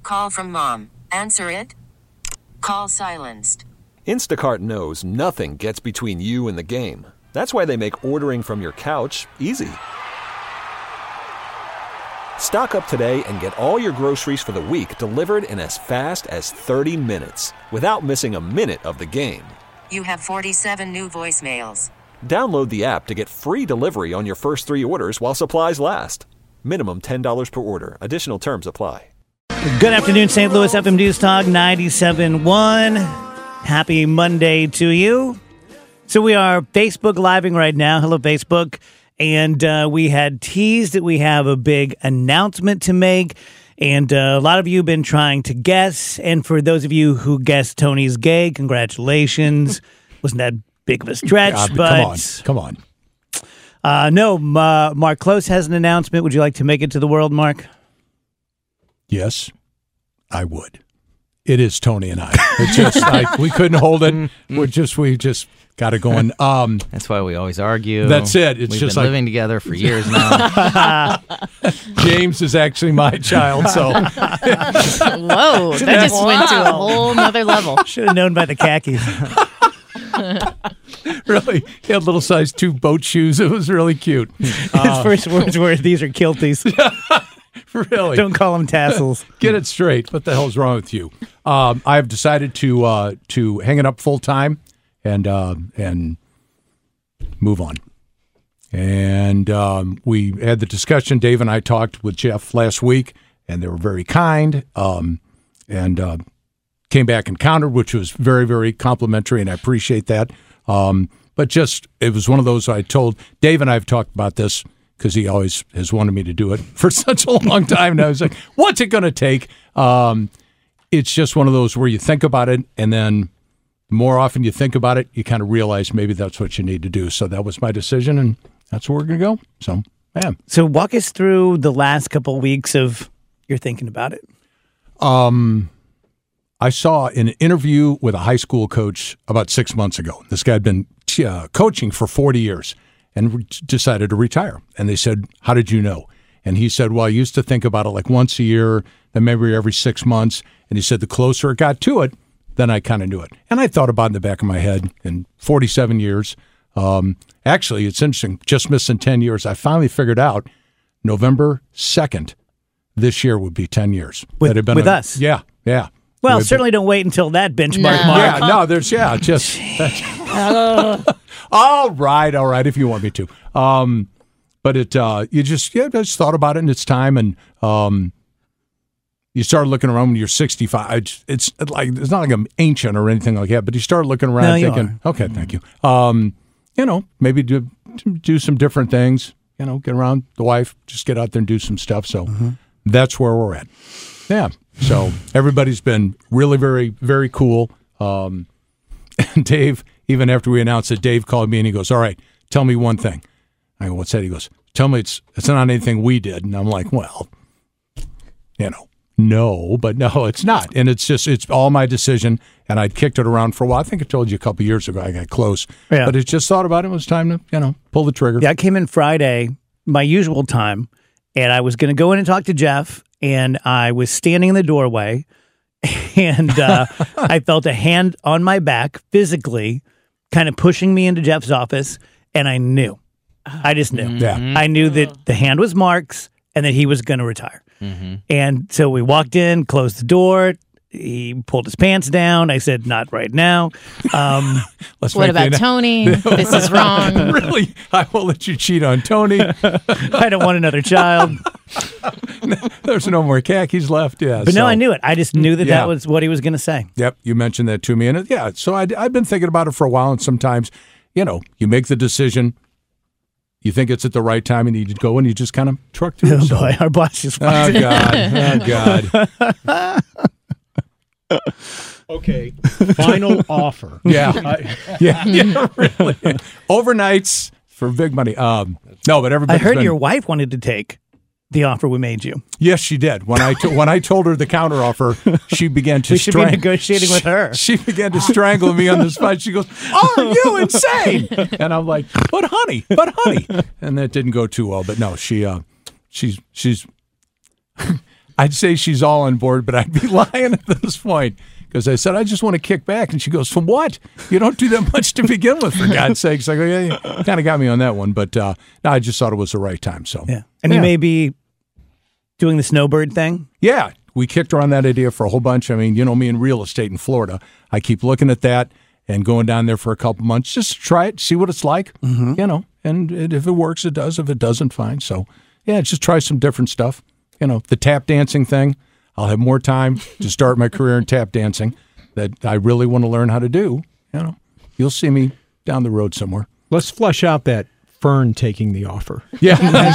call from mom. Answer it. Call silenced. Instacart knows nothing gets between you and the game. That's why they make ordering from your couch easy. Stock up today and get all your groceries for the week delivered in as fast as 30 minutes without missing a minute of the game. You have 47 new voicemails. Download the app to get free delivery on your first 3 orders while supplies last. Minimum $10 per order. Additional terms apply. Good afternoon, St. Louis FM News Talk 97.1. Happy Monday to you. So we are Facebook Living right now. Hello, Facebook. And we had teased that we have a big announcement to make. And a lot of you have been trying to guess. And for those of you who guessed Tony's gay, congratulations. Wasn't that big of a stretch, but Come on. No, Mark Close has an announcement. Would you like to make it to the world, Mark? Yes, I would. It is Tony and I. It's just we couldn't hold it. We just got it going. That's why we always argue. That's it. We've been living together for years now. James is actually my child, so Whoa, that just went to a whole nother level. Should have known by the khakis. really, he had little size 2 boat shoes. It was really cute. His first words were, "These are kilties." Really, Don't call them tassels. get it straight. What the hell's wrong with you? I've decided to hang it up full time and move on. And we had the discussion. Dave and I talked with Jeff last week, and they were very kind. And came back and countered, which was very, very complimentary, and I appreciate that. But just it was one of those I told Dave, and I have talked about this because he always has wanted me to do it for such a long time. And I was like, what's it going to take? It's just one of those where you think about it, and then the more often you think about it, you kind of realize maybe that's what you need to do. So that was my decision, and that's where we're going to go. So, yeah. So walk us through the last couple of weeks of your thinking about it. I saw an interview with a high school coach about 6 months ago. This guy had been coaching for 40 years and decided to retire. And they said, how did you know? And he said, well, I used to think about it like once a year, then maybe every 6 months. And he said, the closer it got to it, then I kind of knew it. And I thought about it in the back of my head in 47 years. Actually, it's interesting, just missing 10 years. I finally figured out November 2nd this year would be 10 years. With us? Yeah. Well, certainly don't wait until that benchmark mark. Yeah, no, there's, just. All right, if you want me to. But it, I just thought about it, and it's time, and you start looking around when you're 65. It's not like I'm ancient or anything like that, but you start looking around thinking, okay, thank you. Maybe do some different things, get around the wife, just get out there and do some stuff. So that's where we're at. Yeah. So everybody's been really very, very cool. And Dave, even after we announced it, Dave called me and he goes, all right, tell me one thing. I go, what's that? He goes, tell me it's not anything we did. And I'm like, well, no, but no, it's not. And it's all my decision. And I'd kicked it around for a while. I think I told you a couple of years ago I got close. Yeah. But it just thought about it. It was time to, pull the trigger. Yeah, I came in Friday, my usual time, and I was going to go in and talk to Jeff. And I was standing in the doorway, and I felt a hand on my back, physically, kind of pushing me into Jeff's office, and I knew. I just knew. Yeah. I knew that the hand was Mark's and that he was going to retire. Mm-hmm. And so we walked in, closed the door. He pulled his pants down. I said, not right now. What about Tony? This is wrong. Really? I won't let you cheat on Tony. I don't want another child. There's no more khakis left. Yeah, but no, I knew it. I just knew that was what he was going to say. Yep, you mentioned that to me. And so I've been thinking about it for a while. And sometimes, you make the decision. You think it's at the right time, and you go and you just kind of truck through. Oh, boy, our boss just walked in. Oh, God. Okay, final offer. Yeah, really. Overnights for big money. No, but everybody. I heard your wife wanted to take the offer we made you. Yes, she did. When I told her the counter offer, she began to. We should be negotiating with her. She began to strangle me on the spot. She goes, "Are you insane?" And I'm like, "But honey," and that didn't go too well. But no, she's. I'd say she's all on board, but I'd be lying at this point because I said, I just want to kick back. And she goes, from what? You don't do that much to begin with, for God's sakes. I go, yeah, you kind of got me on that one. But no, I just thought it was the right time. So Yeah. And you may be doing the snowbird thing? Yeah. We kicked around that idea for a whole bunch. I mean, you know me in real estate in Florida. I keep looking at that and going down there for a couple months just to try it, see what it's like, you know. And if it works, it does. If it doesn't, fine. So, yeah, just try some different stuff. You know, the tap dancing thing, I'll have more time to start my career in tap dancing that I really want to learn how to do. You know, you'll see me down the road somewhere. Let's flesh out that Fern taking the offer. Yeah.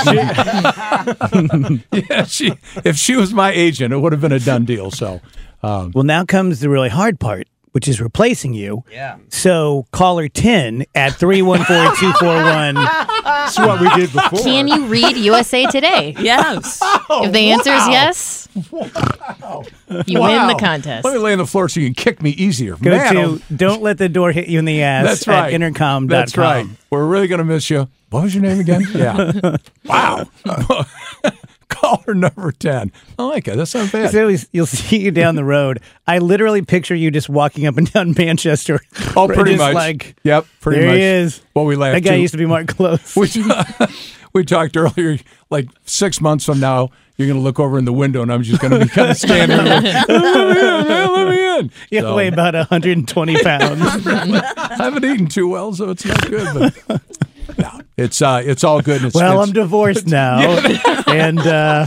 If she was my agent, it would have been a done deal. So, Well, now comes the really hard part, which is replacing you. Yeah. So caller 10 at 314-241. That's what we did before. Can you read USA Today? Yes. If the answer is yes, you win the contest. Let me lay on the floor so you can kick me easier. Go to Don't Let the Door Hit You in the Ass That's right. at intercom.com. That's right. We're really going to miss you. What was your name again? Yeah. Wow. Caller number 10. I like it. That's not bad. So you'll see you down the road. I literally picture you just walking up and down Manchester. Oh, pretty just much. Like, yep, pretty there much. he is. Well, we laughed That guy too. used to be Mark Close. We talked earlier, like 6 months from now, you're going to look over in the window, and I'm just going to be kind of standing there like, let me in. You So, weigh about 120 pounds. I haven't eaten too well, so it's not good. But no, it's all good. And Well, I'm divorced now. And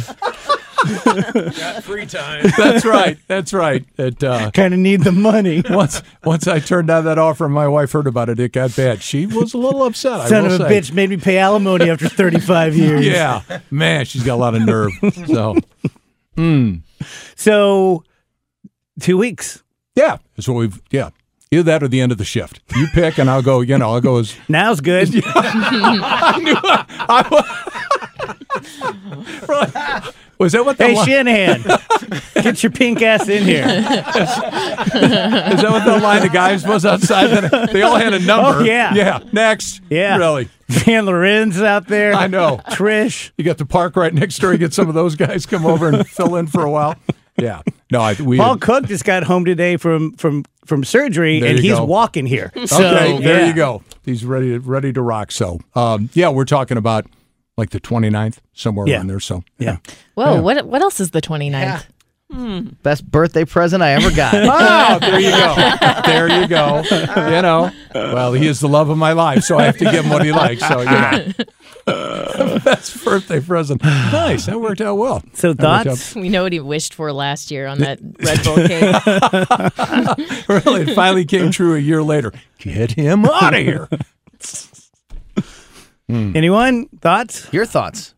Got free time. That's right. That's right. It, kind of need the money. once I turned down that offer and my wife heard about it, it got bad. She was a little upset. Son I will of a say. bitch made me pay alimony after 35 years. Yeah, man, she's got a lot of nerve. So, So 2 weeks. yeah, that's what we've. Yeah, either that or the end of the shift. You pick, and I'll go. You know, I'll go as. Now's good. Was that what the Hey, line? Shanahan, get your pink ass in here. Is that what the line of guys was outside? They all had a number. Oh, yeah. Yeah. Next. Yeah. Really. Van Lorenz out there. I know. Trish. You got the park right next door. You get some of those guys come over and fill in for a while. Yeah. No, we. Paul Cook just got home today from surgery, There and you he's go. walking here. So, Okay, there yeah. you go. He's ready to rock. So, yeah, we're talking about like the 29th, somewhere Yeah. around there. So, Yeah. Whoa, Yeah. what else is the 29th? Best birthday present I ever got. Oh, there you go. There you go. You know, well, he is the love of my life, so I have to give him what he likes. So, you know. Best birthday present. Nice. That worked out well. So That worked thoughts? We know what he wished for last year on that Red Bull cake. Really, it finally came true a year later. Get him out of here. Anyone? Thoughts? Your thoughts?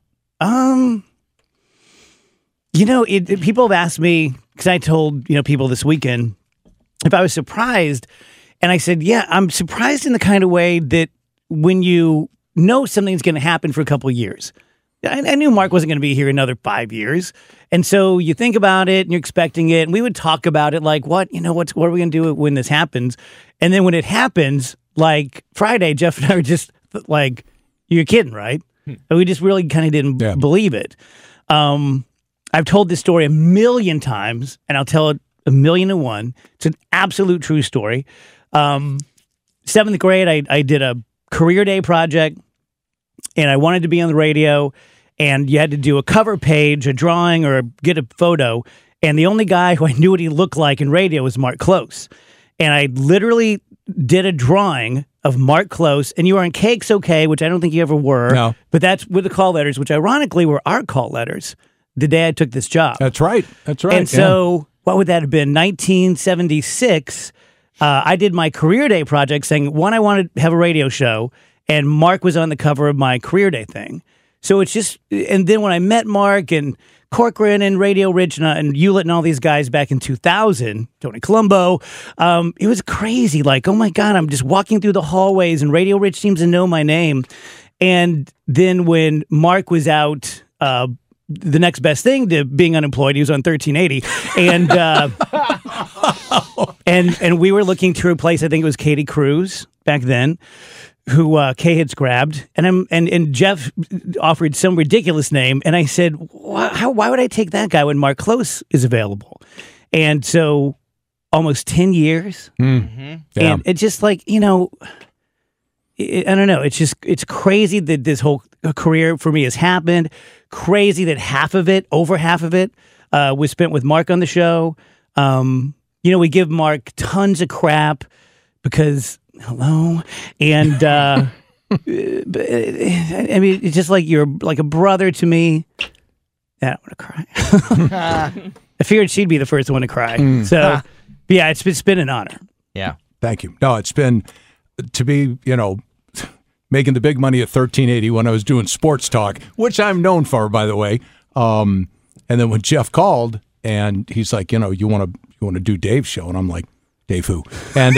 You know, people have asked me, because I told, people this weekend, if I was surprised. And I said, yeah, I'm surprised in the kind of way that when you know something's going to happen for a couple of years. I knew Mark wasn't going to be here another 5 years. And so you think about it and you're expecting it. And we would talk about it like, what are we going to do when this happens? And then when it happens, like Friday, Jeff and I were just like, you're kidding, right? And we just really kind of didn't believe it. I've told this story a million times, and I'll tell it 1,000,001. It's an absolute true story. 7th grade, I did a career day project, and I wanted to be on the radio, and you had to do a cover page, a drawing, or get a photo. And the only guy who I knew what he looked like in radio was Mark Close. And I literally did a drawing of Mark Close, and you were on Cakes OK, which I don't think you ever were. No. But that's with the call letters, which ironically were our call letters the day I took this job. That's right. That's right. And so what would that have been? 1976. I did my career day project saying, one, I wanted to have a radio show, and Mark was on the cover of my career day thing. So it's just, and then when I met Mark and Corcoran and Radio Ridge and Hewlett and all these guys back in 2000, Tony Colombo, it was crazy. Like, oh my God, I'm just walking through the hallways and Radio Ridge seems to know my name. And then when Mark was out, the next best thing to being unemployed, he was on 1380, and we were looking to replace, I think it was Katie Cruz back then, who Kay had grabbed, and Jeff offered some ridiculous name, and I said, why would I take that guy when Mark Close is available? And so almost 10 years, and it's just like, I don't know, it's crazy that this whole career for me has happened. Crazy that over half of it, was spent with Mark on the show. We give Mark tons of crap because. Hello. And, I mean, it's just like you're like a brother to me. I don't want to cry. I figured she'd be the first one to cry. So, yeah, it's been an honor. Yeah. Thank you. No, it's been to be, making the big money at 1380 when I was doing sports talk, which I'm known for, by the way. And then when Jeff called and he's like, you want to do Dave's show? And I'm like, Dave who? And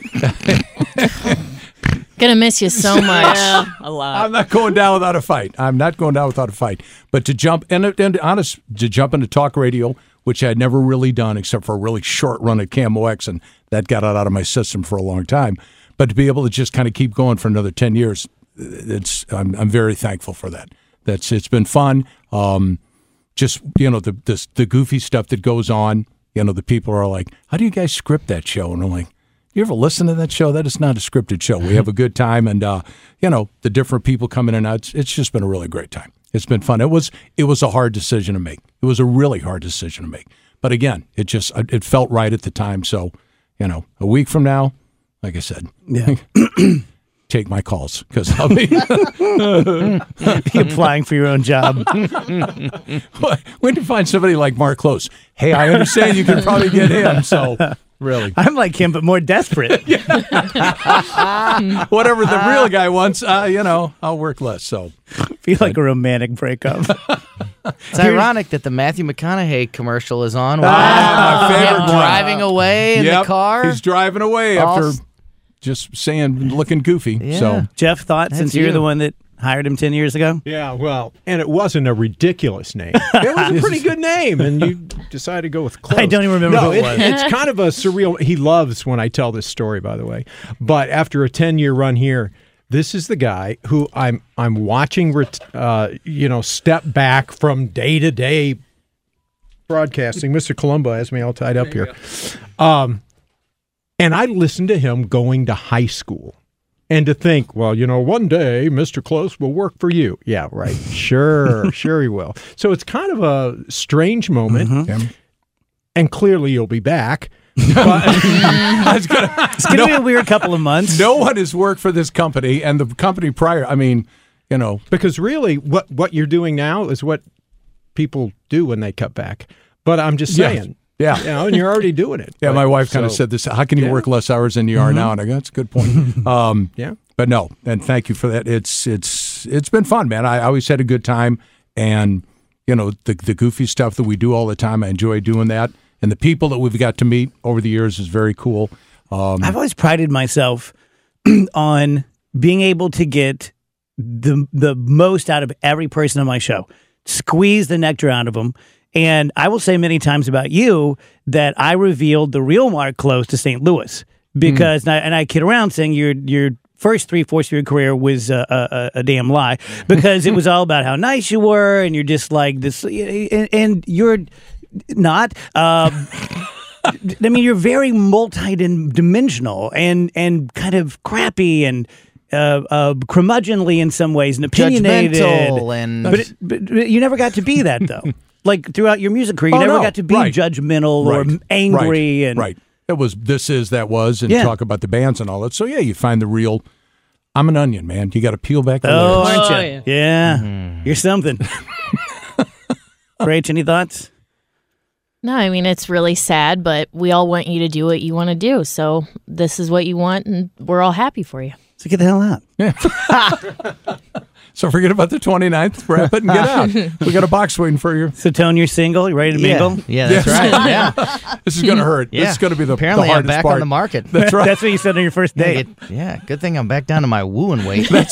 gonna miss you so much. A lot. I'm not going down without a fight. But to jump to jump into talk radio, which I'd never really done except for a really short run at KMOX, and that got out of my system for a long time. But to be able to just kind of keep going for another 10 years, I'm very thankful for that. It's been fun. Just the goofy stuff that goes on. The people are like, how do you guys script that show? And I'm like, you ever listen to that show? That is not a scripted show. We have a good time, and the different people coming in and out. It's just been a really great time. It's been fun. It was a hard decision to make. It was a really hard decision to make. But again, it felt right at the time. So, a week from now, like I said, take my calls because I'll be applying for your own job. When do you find somebody like Mark Close? Hey, I understand you can probably get him. So really, I'm like him, but more desperate. Whatever the real guy wants, I'll work less. So feel like a romantic breakup. It's ironic that the Matthew McConaughey commercial is on. My favorite one. Driving away in the car. He's driving away after just looking goofy. Yeah. So Jeff, thought since you're the one that hired him 10 years ago? Yeah, well, and it wasn't a ridiculous name. It was a pretty good name, and you decided to go with Close. I don't even remember who it was. It's kind of a surreal. He loves when I tell this story, by the way. But after a 10-year run here, this is the guy who I'm watching, step back from day to day broadcasting. Mr. Columbo has me all tied up here. And I listened to him going to high school. And to think, well, one day Mr. Close will work for you. Yeah, right. Sure he will. So it's kind of a strange moment. Mm-hmm. And clearly you'll be back. But it's going to be a weird couple of months. No one has worked for this company, and the company prior, because really what you're doing now is what people do when they cut back. But I'm just saying. Yeah. And you're already doing it. Yeah, my wife kind of said this. How can you work less hours than you are now? And I go, that's a good point. But no, and thank you for that. It's been fun, man. I always had a good time, and the goofy stuff that we do all the time. I enjoy doing that, and the people that we've got to meet over the years is very cool. I've always prided myself on being able to get the most out of every person on my show, squeeze the nectar out of them. And I will say many times about you that I revealed the real Mark Close to St. Louis because, and I kid around saying your first 3/4 of your career was a damn lie because it was all about how nice you were and you're just like this, and you're not. You're very multi-dimensional and kind of crappy and curmudgeonly in some ways and opinionated. Judgmental but you never got to be that though. Like throughout your music career, you never got to be judgmental or angry. Right. It was that was, and talk about the bands and all that. So, you find the real, I'm an onion, man. You got to peel back the layers. Aren't you? Yeah. Mm-hmm. You're something. Rach, any thoughts? No, it's really sad, but we all want you to do what you want to do. So this is what you want, and we're all happy for you. So get the hell out. Yeah. So forget about the 29th. Wrap it and get out. We got a box waiting for you. So, Tone, you're single. You ready to mingle? Yeah, that's right. Yeah. This is going to hurt. Yeah. This is going to be the Apparently, the I'm hardest back part. on the market. That's right. That's what you said on your first date. Yeah, good thing I'm back down to my wooing weight. You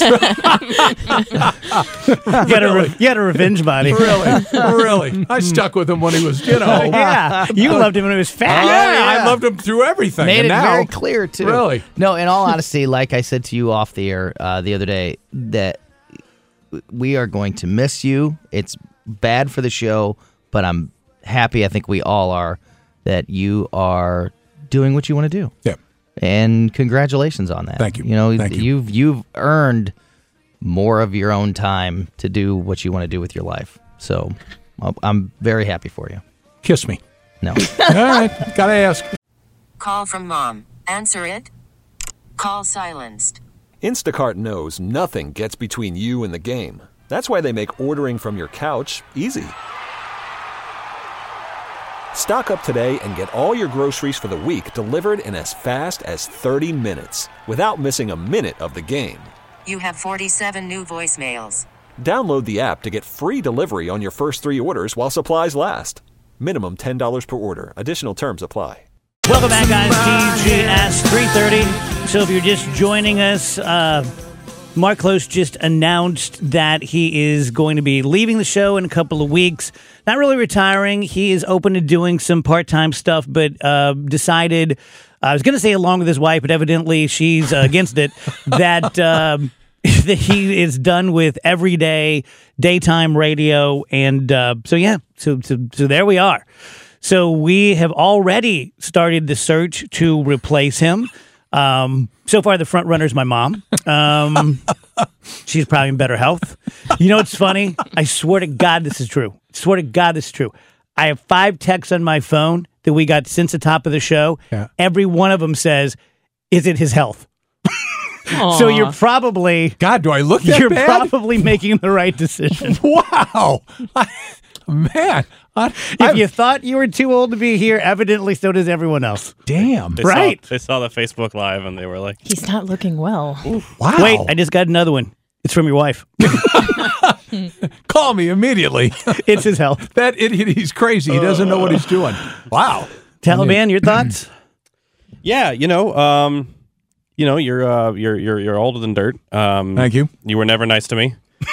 had a revenge body. Really. I stuck with him when he was, Yeah, you loved him when he was fat. I loved him through everything. Made and it now, very clear, too. Really? No, in all honesty, like I said to you off the air the other day, that we are going to miss you. It's bad for the show, but I'm happy, I think we all are, that you are doing what you want to do. Yeah. And congratulations on that. Thank you. You know, Thank you. you've earned more of your own time to do what you want to do with your life. So I'm very happy for you. Kiss me. No. All right. Got to ask. Call from mom. Answer it. Call silenced. Instacart knows nothing gets between you and the game. That's why they make ordering from your couch easy. Stock up today and get all your groceries for the week delivered in as fast as 30 minutes without missing a minute of the game. You have 47 new voicemails. Download the app to get free delivery on your first 3 orders while supplies last. Minimum $10 per order. Additional terms apply. Welcome back, guys. TGS 3:30. So if you're just joining us, Mark Close just announced that he is going to be leaving the show in a couple of weeks. Not really retiring. He is open to doing some part-time stuff, but decided, I was going to say along with his wife, but evidently she's against it, that that he is done with everyday daytime radio. And so there we are. So we have already started the search to replace him. So far, the front runner is my mom. She's probably in better health. You know what's funny? I swear to God this is true. I have 5 texts on my phone that we got since the top of the show. Yeah. Every one of them says, is it his health? So you're probably... God, do I look that You're bad? probably making the right decision. Wow. Man. If you thought you were too old to be here, evidently so does everyone else. Damn. They saw the Facebook Live and they were like, He's not looking well. Wow. Wait, I just got another one. It's from your wife. Call me immediately. It's his health. That idiot, he's crazy. He doesn't know what he's doing. Wow. Taliban, your thoughts? yeah, you're older than dirt. Thank you. You were never nice to me.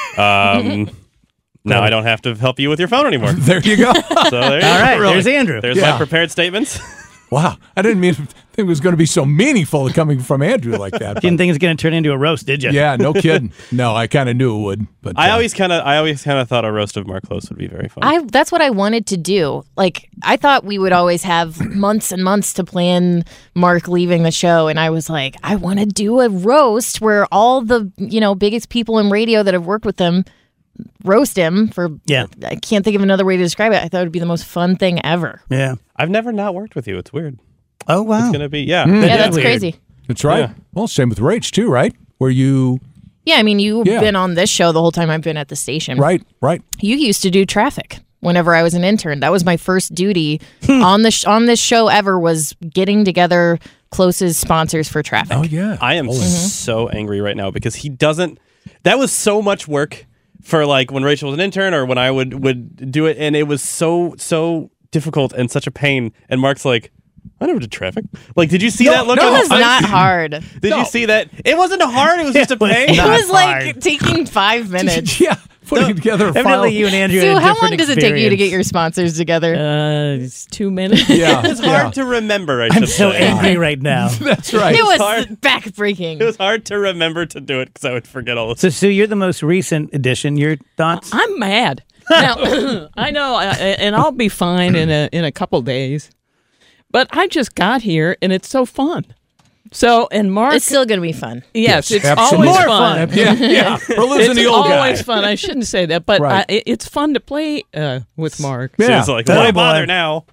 Now I don't have to help you with your phone anymore. There you go. So there you All right, go. there's Andrew. There's my prepared statements. Wow. I didn't think it was going to be so meaningful coming from Andrew like that. Didn't think it was going to turn into a roast, did you? Yeah, no kidding. No, I kind of knew it would. But I always kind of thought a roast of Mark Close would be very fun. That's what I wanted to do. Like, I thought we would always have months and months to plan Mark leaving the show, and I was like, I want to do a roast where all the biggest people in radio that have worked with him roast him for. Yeah. I can't think of another way to describe it. I thought it would be the most fun thing ever. Yeah. I've never not worked with you. It's weird. Oh, wow. It's gonna be Yeah, That that's is weird. crazy. That's right. Yeah. Well, same with Rach, too, right? Where you... Yeah, I mean, you've Yeah. been on this show the whole time I've been at the station. Right. You used to do traffic whenever I was an intern. That was my first duty on this show ever, was getting together Close's sponsors for traffic. Oh, yeah. I am so angry right now because he doesn't. That was so much work for like when Rachel was an intern or when I would do it, and it was so difficult and such a pain. And Mark's like, I never did traffic. Like, did you see that look? It on was his face? not hard. Did you see that? It wasn't hard. It was just a pain. It Not was like hard. taking 5 minutes. Yeah. Putting together a file. Evidently, you and Andrew had Sue, a how different long does it take you to get experience. your sponsors together? It's 2 minutes. Yeah. It's hard to remember. I I'm should so say. angry right now. That's right. It was hard. backbreaking. It was hard to remember to do it because I would forget all this. So, Sue, you're the most recent addition. Your thoughts? I'm mad. Now, I know, and I'll be fine in a couple days. But I just got here, and it's so fun. So, and Mark... It's still going to be fun. Yes, it's absolutely. always More fun. Yeah. We're losing It's the old guy. always fun. I shouldn't say that, but Right. it's fun to play with Mark. Yeah. It's like, Totally why bother blind. now?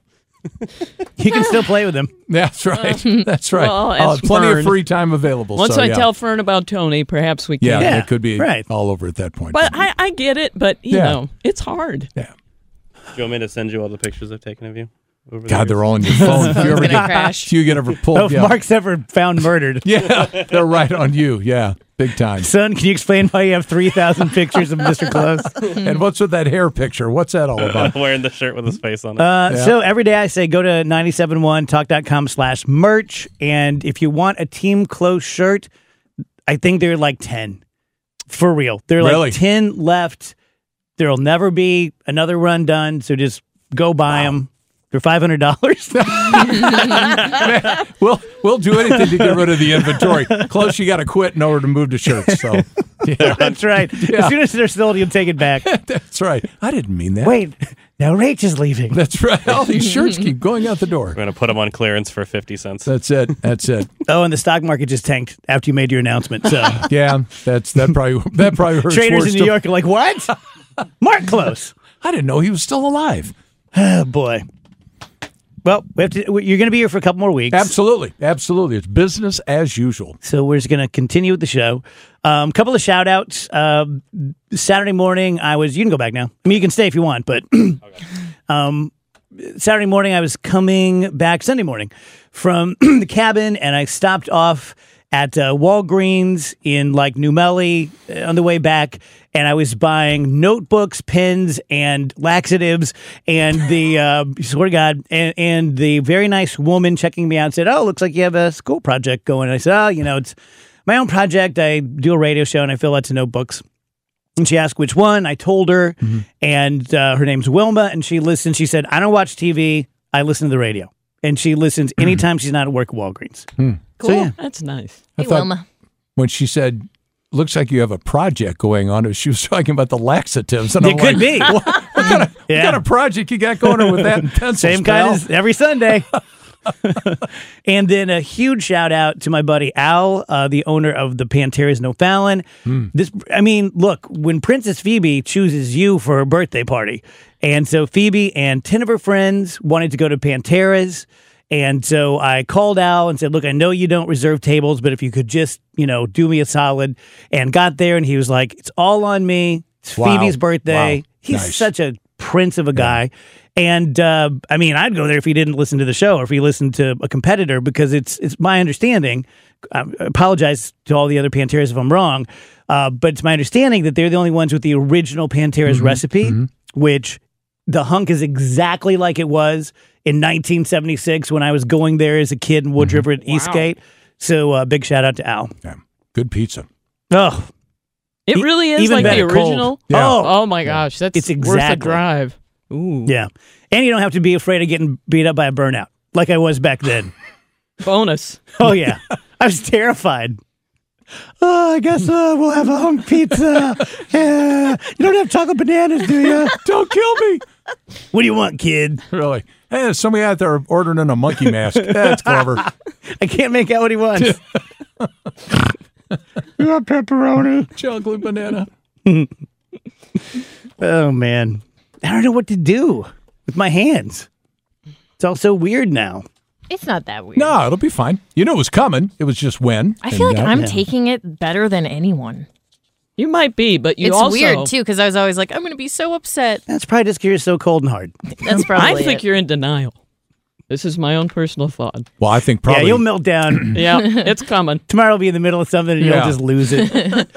You can still play with him. That's right. That's right. well, I'll have as plenty Fern- of free time available. Once so, I yeah. tell Fern about Tony, perhaps we can. Yeah, Yeah, it could be right. all over at that point. But I get it, but, you Yeah. know, it's hard. yeah. Do you want me to send you all the pictures I've taken of you? over the God, years. they're all on your phone. If you ever gonna crash. if you get ever pulled, Oh, if Mark's ever found murdered. yeah, they're right on you. Yeah, big time. Son, can you explain why you have 3,000 pictures of Mr. Close? And what's with that hair picture? What's that all about? Wearing the shirt with his face on it. So every day I say go to 971talk.com/merch. And if you want a Team Close shirt, I think there are like 10. For real. There are Really? like 10 left. There'll never be another run done. So just go buy them. They're $500. We'll do anything to get rid of the inventory. Close, you got to quit in order to move to shirts. So, yeah, That's right. Yeah. As soon as they're sold, you'll take it back. that's right. I didn't mean that. Wait, now Rach is leaving. That's right. All these shirts keep going out the door. We're going to put them on clearance for 50 cents. That's it. That's it. Oh, and the stock market just tanked after you made your announcement. So Yeah, that probably hurts. traders worse in New York are like, what? Mark Close. I didn't know he was still alive. Oh, boy. Well, you're going to be here for a couple more weeks. Absolutely. It's business as usual. So we're just going to continue with the show. Couple of shout outs. Saturday morning, you can go back now. I mean, you can stay if you want, but Saturday morning, I was coming back Sunday morning from the cabin, and I stopped off at Walgreens in like New Melly on the way back, and I was buying notebooks, pens, and laxatives, and the swear to God, and the very nice woman checking me out said, "Oh, looks like you have a school project going." And I said, "Oh, it's my own project. I do a radio show, and I fill lots of notebooks." And she asked which one. I told her, and her name's Wilma, and she listened. She said, "I don't watch TV. I listen to the radio." And she listens anytime she's not at work at Walgreens. Cool. So, yeah. That's nice. Hey, I thought Wilma. when she said, "Looks like you have a project going on," she was talking about the laxatives. And It I'm could like, be. What kind of project you got going on with that and pencils, Same pal? kind as every Sunday. And then a huge shout out to my buddy Al, the owner of the Pantera's No Fallon. Look, when Princess Phoebe chooses you for her birthday party, and so Phoebe and 10 of her friends wanted to go to Pantera's. And so I called Al and said, "Look, I know you don't reserve tables, but if you could just, do me a solid." And got there, and he was like, "It's all on me. It's Wow. Phoebe's birthday." Wow. He's Nice. such a prince of a guy. And I'd go there if he didn't listen to the show or if he listened to a competitor, because it's my understanding. I apologize to all the other Panteras if I'm wrong, but it's my understanding that they're the only ones with the original Pantera's recipe, which the hunk is exactly like it was in 1976 when I was going there as a kid in Wood River at Eastgate. So big shout out to Al. Yeah. Good pizza. Oh, It really is even like the better cold. original. Yeah. Oh my gosh, that's It's worth exactly. a drive. Ooh, yeah. And you don't have to be afraid of getting beat up by a burnout like I was back then. bonus. Oh, yeah. I was terrified. Oh, I guess we'll have a hunk pizza. Yeah. You don't have chocolate bananas, do you? Don't kill me. What do you want, kid? Really. Hey, there's somebody out there ordering in a monkey mask. That's clever. I can't make out what he wants. You want pepperoni? Chocolate banana. Oh, man. I don't know what to do with my hands. It's all so weird now. It's not that weird. No, it'll be fine. You know it was coming. It was just when. I feel like And, I'm taking it better than anyone. You might be, but you It's also weird, too, because I was always like, I'm going to be so upset. That's probably just because you're so cold and hard. That's probably I think it. you're in denial. This is my own personal thought. Well, I think probably. Yeah, you'll melt down. Yeah, it's coming. Tomorrow will be in the middle of something and Yeah. you'll just lose it.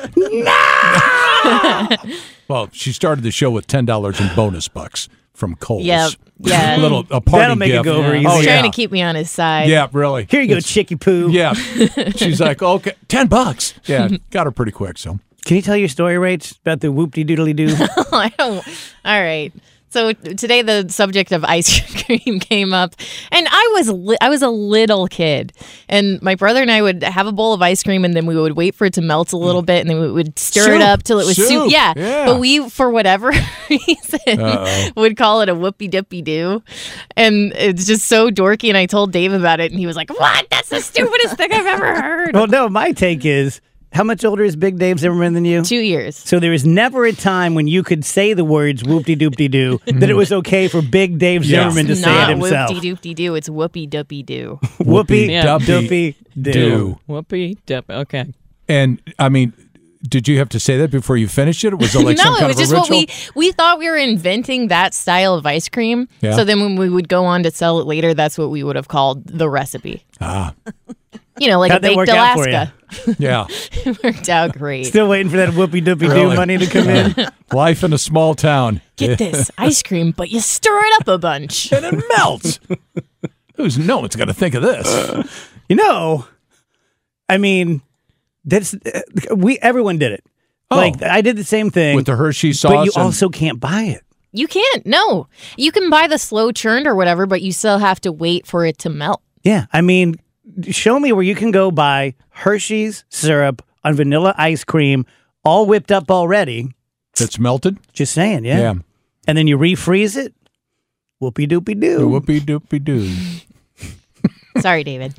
Well, she started the show with $10 in bonus bucks from Kohl's. Yeah, yeah. a party That'll make it gift. go over easy. Oh, He's yeah. trying to keep me on his side. Yeah, really. Here you go, Chicky Poo. Yeah. She's like, okay, $10. Yeah, got her pretty quick. So Can you tell your story, Rach, about the whoop-de-doodly-doo? I don't. All right. So today the subject of ice cream came up, and I was a little kid, and my brother and I would have a bowl of ice cream, and then we would wait for it to melt a little bit, and then we would stir it up till it was soup. Yeah. But we, for whatever reason, would call it a whoopie dippy doo, and it's just so dorky. And I told Dave about it, and he was like, "What? That's the stupidest thing I've ever heard." Well, no, my take is, how much older is Big Dave Zimmerman than you? 2 years. So there was never a time when you could say the words whoop-de-doop-de-doo that it was okay for Big Dave Zimmerman to It's say it not himself. whoopie doopty doo. It's whoopie duppy doo. Whoopie Yeah. duppy doo. do. Whoopee dip. Okay. And I mean, did you have to say that before you finished it? Was it like some No, kind it was of just a what ritual? we thought we were inventing that style of ice cream. Yeah. So then when we would go on to sell it later, that's what we would have called the recipe. Ah, You know, like How'd a that baked work out for Alaska. yeah. It worked out great. Still waiting for that whoopie-doopie-doo Really? money to come in. Life in a small town. Get this ice cream, but you stir it up a bunch. And it melts. No one's going to think of this. You know, I mean, that's everyone did it. Oh. Like I did the same thing With the Hershey sauce. but you and- also can't buy it. You can't. No. You can buy the slow churned or whatever, but you still have to wait for it to melt. Yeah, I mean, show me where you can go buy Hershey's syrup on vanilla ice cream, all whipped up already. That's melted? Just saying, yeah. Yeah. And then you refreeze it. Whoopie doopie doo. Whoopie doopie doo. Sorry, David.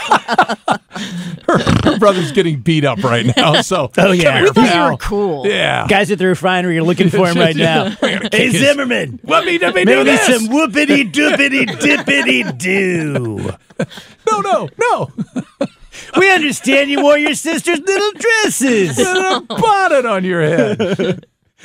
Her brother's getting beat up right now. So, Oh, yeah. come We here, thought you pal. were cool. Yeah. Guys at the refinery are looking for him right now. Hey, Zimmerman. Whoopie doopie do Maybe this. some whoopity doopity dippity doo. No. We understand you wore your sister's little dresses. And a bonnet on your head.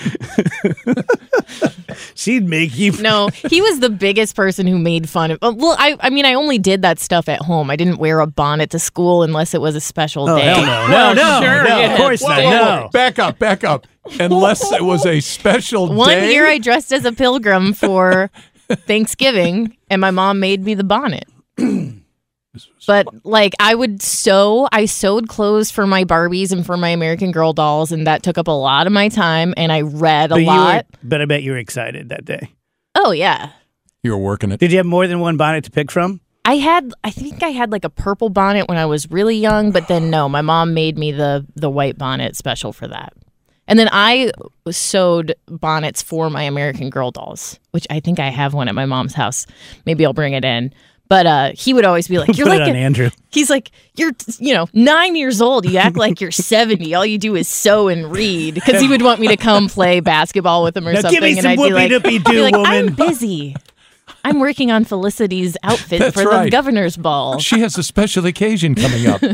She'd make you. No, he was the biggest person who made fun of. Well, I mean, I only did that stuff at home. I didn't wear a bonnet to school unless it was a special Oh, day. hell no. No, sure, no, yeah. of course not. No. Back up. Unless it was a special One day. year I dressed as a pilgrim for Thanksgiving, and my mom made me the bonnet. But like I sewed clothes for my Barbies and for my American Girl dolls, and that took up a lot of my time. And I read a lot. But I bet you were excited that day. Oh yeah, You were working it. Did you have more than one bonnet to pick from? I think I had like a purple bonnet when I was really young, but then no, my mom made me the white bonnet special for that. And then I sewed bonnets for my American Girl dolls, which I think I have one at my mom's house. Maybe I'll bring it in. But he would always be like, "You're Put like it on Andrew. He's like, you're 9 years old. You act like you're 70. All you do is sew and read." Because he would want me to come play basketball with him or Now something. give me and some I'd be like, whoopie-doopie-doo, I'm woman. busy. I'm working on Felicity's outfit That's for the right. governor's ball. She has a special occasion coming up.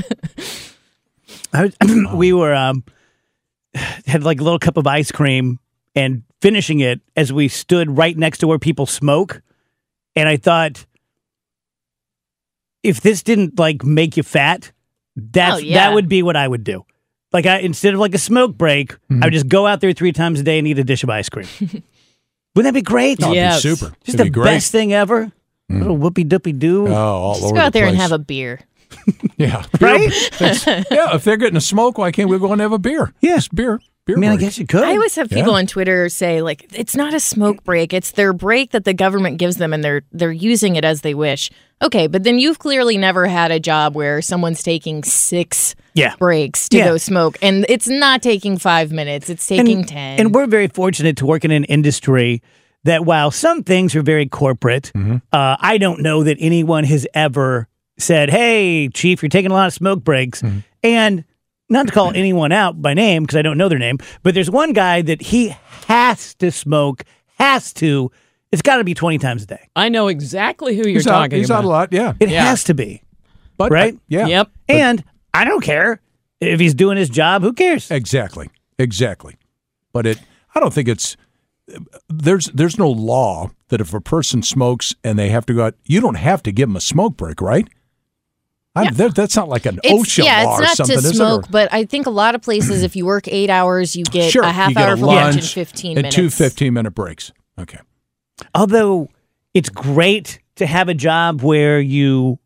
We were had like a little cup of ice cream and finishing it as we stood right next to where people smoke, and I thought, if this didn't like make you fat, that would be what I would do. Like instead of like a smoke break, I would just go out there 3 times a day and eat a dish of ice cream. Wouldn't that be great? Oh, Yes. it'd be super. Just It'd the be great. best thing ever. Little whoopie doopie doo. Oh, all Just over go out the there and place. have a beer. Yeah. Right? Yeah, if they're getting a smoke, why can't we go and have a beer? Yeah. Just beer. I mean, I break. guess you could. I always have people Yeah. on Twitter say, like, it's not a smoke break. It's their break that the government gives them, and they're using it as they wish. Okay, but then you've clearly never had a job where someone's taking 6 Yeah. breaks to Yeah. go smoke, and it's not taking 5 minutes. It's taking 10. And we're very fortunate to work in an industry that while some things are very corporate, I don't know that anyone has ever said, "Hey, Chief, you're taking a lot of smoke breaks." And not to call anyone out by name because I don't know their name, but there's one guy that he has to smoke, it's got to be 20 times a day. I know exactly who you're He's out, talking he's about. out a lot, yeah. It Yeah. has to be, But right? yeah. Yep. And I don't care if he's doing his job. Who cares? Exactly. But I don't think it's there's no law that if a person smokes and they have to go out, you don't have to give them a smoke break, right? That's not like an OSHA law or it's not something, to is it? smoke, Or- but I think a lot of places, if you work 8 hours, you get Sure, a half you get hour a for lunch and lunch 15 and minutes. 2 15-minute breaks. Okay. Although it's great to have a job where you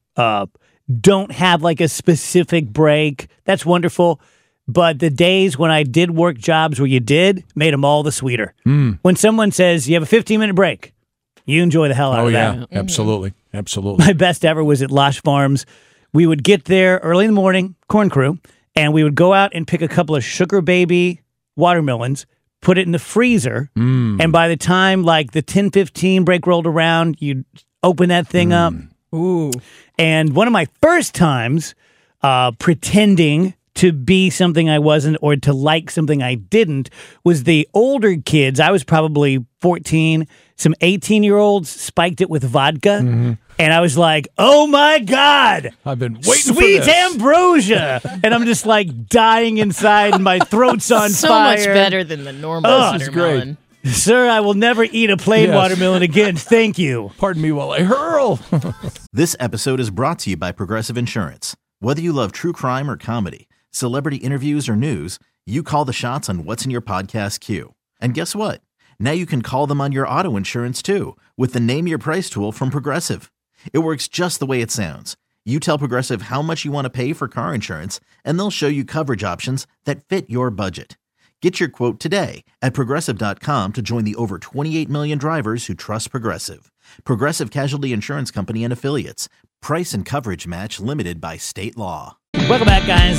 don't have like a specific break. That's wonderful. But the days when I did work jobs where you did made them all the sweeter. When someone says you have a 15-minute break, you enjoy the hell out Oh, of yeah. that. Absolutely. Absolutely. My best ever was at Losh Farms. We would get there early in the morning, corn crew, and we would go out and pick a couple of sugar baby watermelons, put it in the freezer, and by the time like the 10-15 break rolled around, you'd open that thing up. Ooh. And one of my first times pretending to be something I wasn't or to like something I didn't was the older kids. I was probably 14. Some 18-year-olds spiked it with vodka. And I was like, oh my God, I've been waiting sweet for this. ambrosia. And I'm just like dying inside and my throat's on so fire. much better than the normal Oh, watermelon. Sir, I will never eat a plain Yes. watermelon again. Thank you. Pardon me while I hurl. This episode is brought to you by Progressive Insurance. Whether you love true crime or comedy, celebrity interviews or news, you call the shots on what's in your podcast queue. And guess what? Now you can call them on your auto insurance too with the Name Your Price tool from Progressive. It works just the way it sounds. You tell Progressive how much you want to pay for car insurance, and they'll show you coverage options that fit your budget. Get your quote today at Progressive.com to join the over 28 million drivers who trust Progressive. Progressive Casualty Insurance Company and Affiliates. Price and coverage match limited by state law. Welcome back, guys.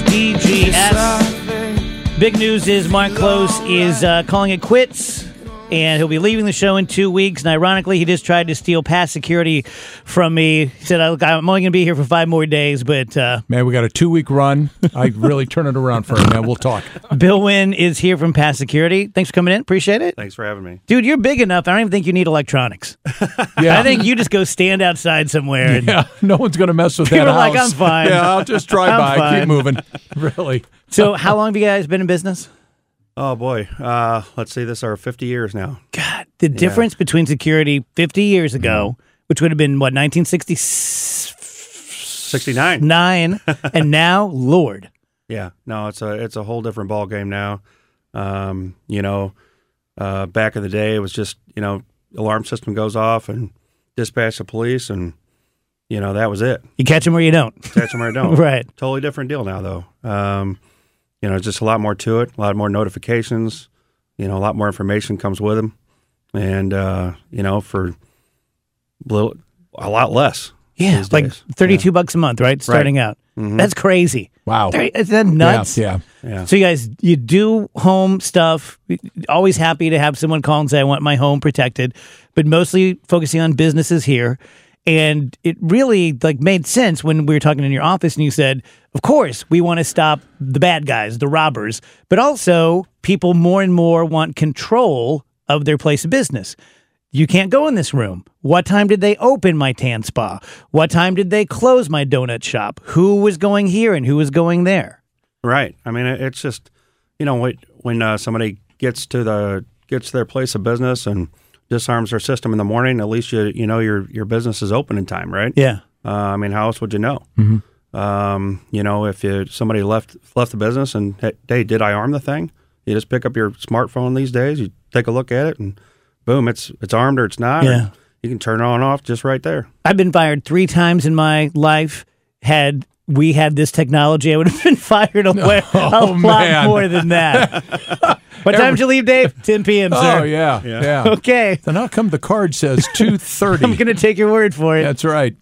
DGS. Big news is Mark Close is calling it quits, and he'll be leaving the show in 2 weeks. And ironically, he just tried to steal past security from me. He said, I'm only going to be here for 5 more days, but... Man, we got a 2-week run. I really turn it around for him, man. We'll talk. Bill Wynn is here from Past Security. Thanks for coming in. Appreciate it. Thanks for having me. Dude, you're big enough. I don't even think you need electronics. Yeah. I think you just go stand outside somewhere. And Yeah, no one's going to mess with People that are like, house. I'm fine. Yeah, I'll just drive I'm by. fine. Keep moving. Really. So how long have you guys been in business? Oh, boy. Let's see. This is our 50 years now. God, the difference between security 50 years ago, which would have been, what, 1969? 69. And now, Lord. Yeah. No, it's a whole different ball game now. Back in the day, it was just, alarm system goes off and dispatch the police, and, that was it. You catch them or you don't. Catch them or don't. Right. Totally different deal now, though. Just a lot more to it, a lot more notifications, a lot more information comes with them. And, for a lot less. Yeah, these like days. $32 a month, right? Starting out. Mhm. That's crazy. Wow. Is that nuts? Yeah. Yeah. So you guys, you do home stuff. Always happy to have someone call and say, I want my home protected, but mostly focusing on businesses here. And it really made sense when we were talking in your office and you said, of course, we want to stop the bad guys, the robbers, but also people more and more want control of their place of business. You can't go in this room. What time did they open my tan spa? What time did they close my donut shop? Who was going here and who was going there? Right. I mean, it's just, when somebody gets to their place of business and disarms their system in the morning, at least your business is open in time, right? Yeah. How else would you know? Mm-hmm. If somebody left the business and, hey, did I arm the thing? You just pick up your smartphone these days, you take a look at it, and boom, it's armed or it's not. Yeah. You can turn it on and off just right there. I've been fired 3 times in my life. Had we had this technology, I would have been fired a lot man. more than that. What time did you leave, Dave? 10 p.m., sir. Oh, yeah. Okay. Then how come the card says 2:30? I'm going to take your word for it. That's right.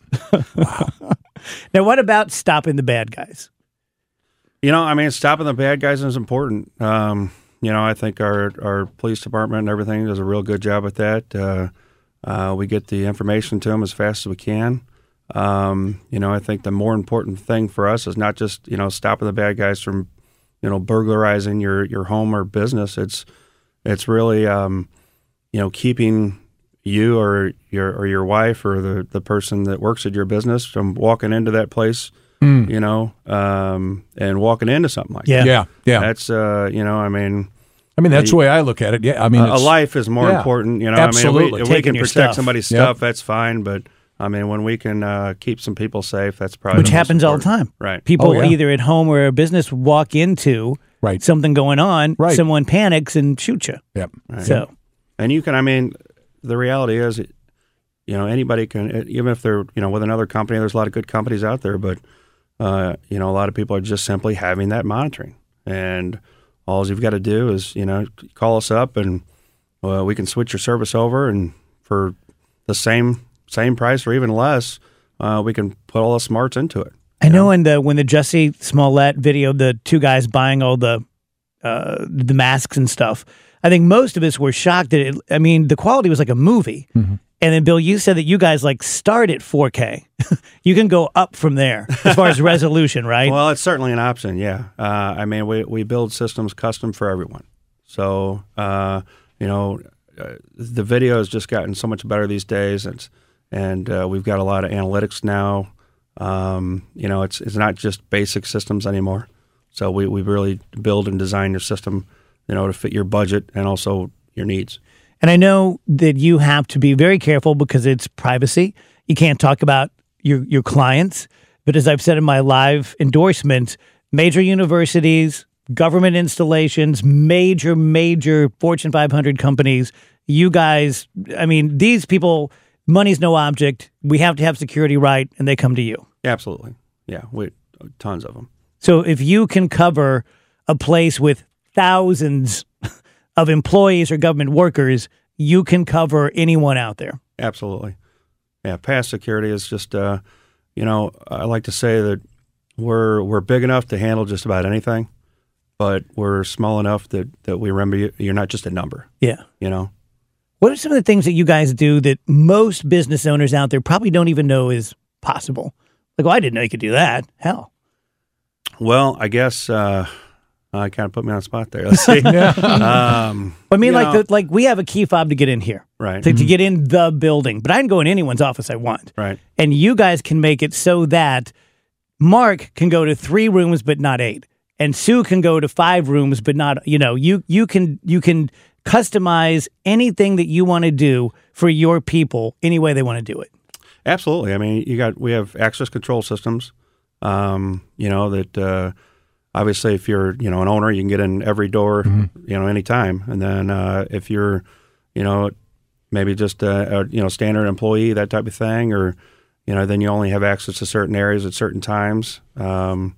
Now, what about stopping the bad guys? Stopping the bad guys is important. I think our police department and everything does a real good job with that. We get the information to them as fast as we can. I think the more important thing for us is not just, stopping the bad guys from, burglarizing your home or business. It's really, keeping you or your wife or the person that works at your business from walking into that place, and walking into something like that. Yeah. That's, that's the way I look at it. Yeah. a life is more important. Absolutely. If we Taking can your protect stuff. somebody's stuff, that's fine. But when we can keep some people safe, that's probably Which the most happens all the important. time. Right. People yeah. either at home or a business walk into something going on, someone panics and shoot you. Yep. So, And you can, the reality is, anybody can, even if they're, with another company, there's a lot of good companies out there, but, a lot of people are just simply having that monitoring. And all you've got to do is, call us up and we can switch your service over, and for the same price or even less, we can put all the smarts into it. I know when the Jussie Smollett video, the 2 guys buying all the masks and stuff, I think most of us were shocked that the quality was like a movie. Mm-hmm. And then, Bill, you said that you guys start at 4K. You can go up from there as far as resolution, right? Well, it's certainly an option, yeah. We build systems custom for everyone. So, the video has just gotten so much better these days. and we've got a lot of analytics now. It's not just basic systems anymore. So we really build and design your system, to fit your budget and also your needs. And I know that you have to be very careful because it's privacy. You can't talk about your clients. But as I've said in my live endorsement, major universities, government installations, major Fortune 500 companies, you guys, I mean, these people, money's no object. We have to have security right, and they come to you. Absolutely. Yeah, tons of them. So if you can cover a place with thousands of employees or government workers, you can cover anyone out there. Absolutely. Yeah, past security is just, I like to say that we're big enough to handle just about anything, but we're small enough that we remember you're not just a number. Yeah. What are some of the things that you guys do that most business owners out there probably don't even know is possible? Like, I didn't know you could do that. Hell. Well, I guess kind of put me on the spot there. Let's see. We have a key fob to get in here, right? To get in the building, but I can go in anyone's office I want, right? And you guys can make it so that Mark can go to 3 rooms but not 8, and Sue can go to 5 rooms but not. You can customize anything that you want to do for your people any way they want to do it. Absolutely. I mean, we have access control systems. That obviously if you're, an owner, you can get in every door, anytime. And then if you're, maybe just a standard employee, that type of thing, or, then you only have access to certain areas at certain times. Some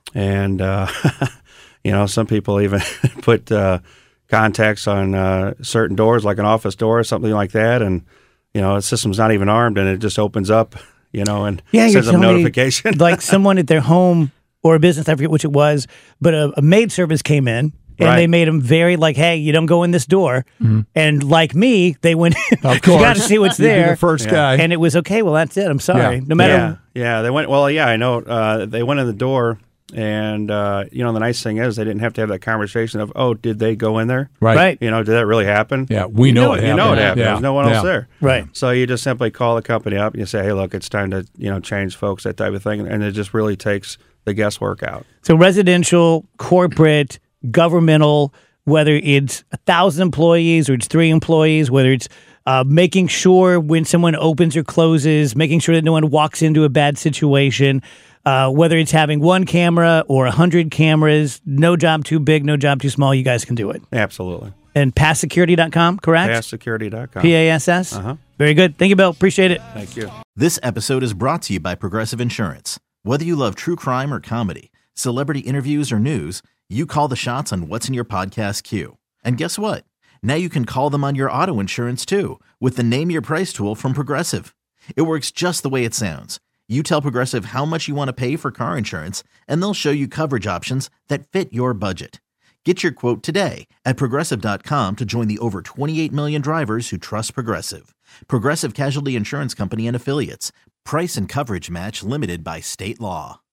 people even put contacts on certain doors, like an office door or something like that. And, the system's not even armed and it just opens up. And sends them a notification. Like someone at their home or a business, I forget which it was, but a maid service came in and they made them very like, hey, you don't go in this door. Mm-hmm. And like me, they went in. Of course. You got to see what's there. The first guy. And it was okay. Well, that's it. I'm sorry. Yeah. No matter. Yeah. They went, well, yeah, I know. They went in the door. And, the nice thing is they didn't have to have that conversation of, oh, did they go in there? Right. Did that really happen? Yeah, we know it happened. You know it happened. Yeah. There's no one else there. Right. So you just simply call the company up and you say, hey, look, it's time to, change folks, that type of thing. And it just really takes the guesswork out. So residential, corporate, governmental, whether it's 1,000 employees or it's 3 employees, whether it's making sure when someone opens or closes, making sure that no one walks into a bad situation, whether it's having 1 camera or 100 cameras, no job too big, no job too small, you guys can do it. Absolutely. And passsecurity.com, correct? Passsecurity.com. PASS? Uh-huh. Very good. Thank you, Bill. Appreciate it. Thank you. This episode is brought to you by Progressive Insurance. Whether you love true crime or comedy, celebrity interviews or news, you call the shots on what's in your podcast queue. And guess what? Now you can call them on your auto insurance too with the Name Your Price tool from Progressive. It works just the way it sounds. You tell Progressive how much you want to pay for car insurance, and they'll show you coverage options that fit your budget. Get your quote today at Progressive.com to join the over 28 million drivers who trust Progressive. Progressive Casualty Insurance Company and Affiliates. Price and coverage match limited by state law.